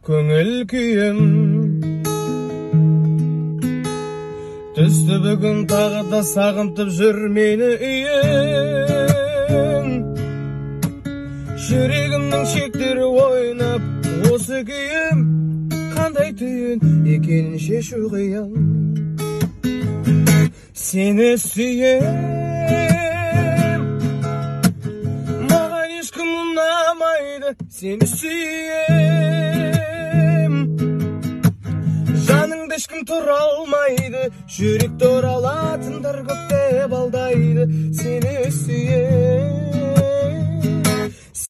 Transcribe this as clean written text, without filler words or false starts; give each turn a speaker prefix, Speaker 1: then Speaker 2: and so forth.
Speaker 1: көңіл күйім. Түсті бүгін тағы да сағынтып жүр мені үйің. Жүрегімнің шектері ойнап осы күйім. Қандай түйін екенін шешу қиын. Сені сүйем, маған ешкім ұнамайды. Сені сүйем, жаныңда ешкім тұра алмайды. Жүректі оралатындар көп деп алдайды. Сені сүйем.